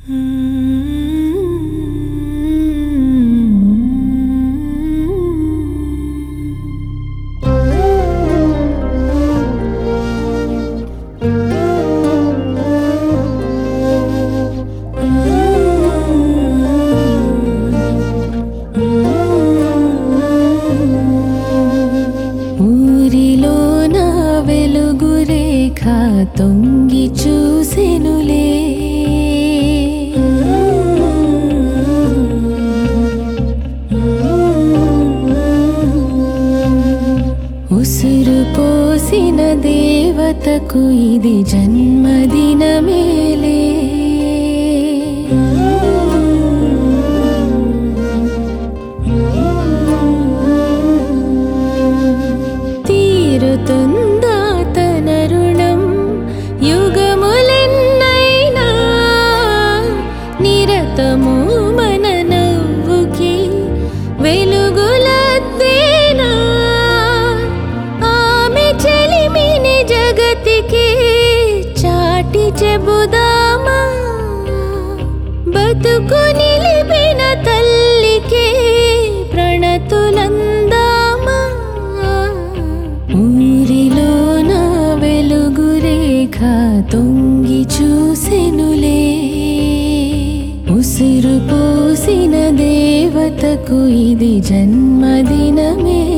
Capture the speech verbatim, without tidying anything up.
తొంగి చూసెనులే ఉసురు పోసిన దేవతకు ఇది జన్మదినమేలే తీరుతుందా తన రుణం యుగములెన్నైనా నిరతము మన నవ్వుకి వెలుగులద్దేనా ఆమె చెలిమిని జగతికి చాటి చెబుదామా బతుకు నిలిపిన తల్లికే ప్రణతులందామా ఊరిలోన వెలుగురేఖ తొంగి చూసెనులే ఉసురు పోసిన దేవతకు ఇది జన్మదినమే